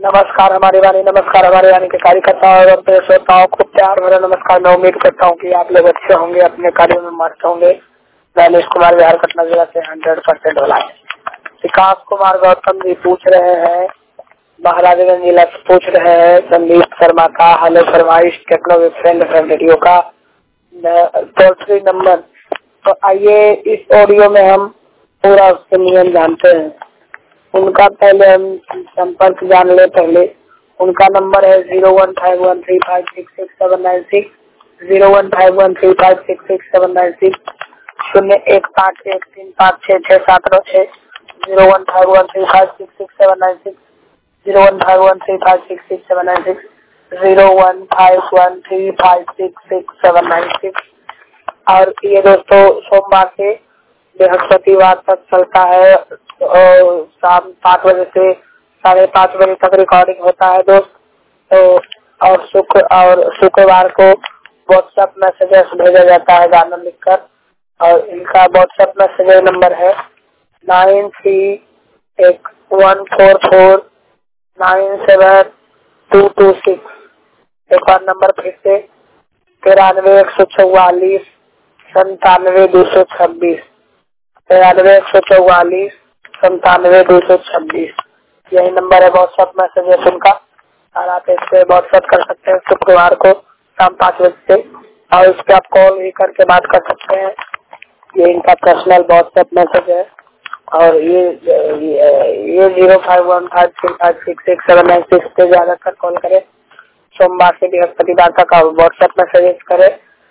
नमस्कार हमारे वाणी के कार्यकर्ताओं एवं श्रोताओं को प्यार भरा नमस्कार। मैं उम्मीद करता हूँ कि आप लोग अच्छे होंगे, अपने कार्यों में मस्त होंगे। मैं अनिश कुमार बिहार पटना जिला से 100% वाला है। विकास कुमार गौतम जी पूछ रहे हैं, महाराजगंज जिला से पूछ रहे हैं संदीप शर्मा का हेलो फरमाइश टेक्नो फ्रेंड रेडियो का टोल फ्री नंबर। तो आइए इस ऑडियो में हम पूरा उसके नियम जानते हैं। उनका पहले हम संपर्क जान ले। पहले उनका नंबर है 015135666796, 015135666796, 01513563566796, 015135666796, 015135666796, 015135666796। और ये दोस्तों सोमवार से बृहस्पतिवार तक चलता है और शाम 7 बजे से 5:30 बजे तक रिकॉर्डिंग होता है दोस्त। तो और शुक्रवार को व्हाट्सएप मैसेजेस भेजा जाता है गाना लिखकर। और इनका व्हाट्सएप मैसेज नंबर है 9314497226। एक बार नंबर फिर से 93 144 97 226, 93 144 97 226। यही नंबर है व्हाट्सएप मैसेज उनका। और आप इस पे व्हाट्सएप कर सकते हैं शुक्रवार को शाम 5 बजे से। और इस पे आप कॉल भी करके बात कर सकते हैं। ये इनका पर्सनल व्हाट्सएप मैसेज है। और ये 051535666796 पे ज्यादातर कॉल करें। सोमवार से बृहस्पतिवार तक आप व्हाट्सएप मैसेज करें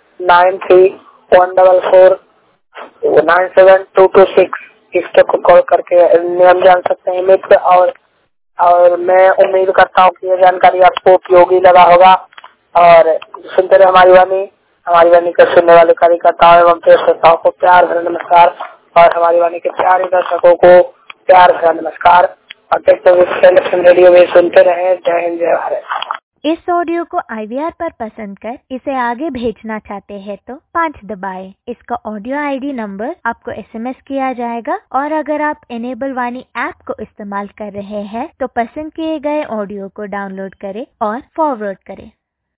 9314949726। इस तक को कॉल करके नियम जान सकते हैं मित्र। और मैं उम्मीद करता हूँ कि ये जानकारी आपको उपयोगी लगा होगा। और सुनते रहे हमारी वाणी के सुनने वाले कार्यकर्ताओं एवं श्रोताओं को प्यार भरा नमस्कार। और हमारी वाणी के प्यारे दर्शकों को प्यार भरा नमस्कार। और टेक्नो रेडियो में सुनते रहे। जय हिंद, जय भारत। इस ऑडियो को IVR पर पसंद कर इसे आगे भेजना चाहते हैं तो 5 दबाएं। इसका ऑडियो ID नंबर आपको SMS किया जाएगा। और अगर आप इनेबल वाणी ऐप को इस्तेमाल कर रहे हैं तो पसंद किए गए ऑडियो को डाउनलोड करें और फॉरवर्ड करें।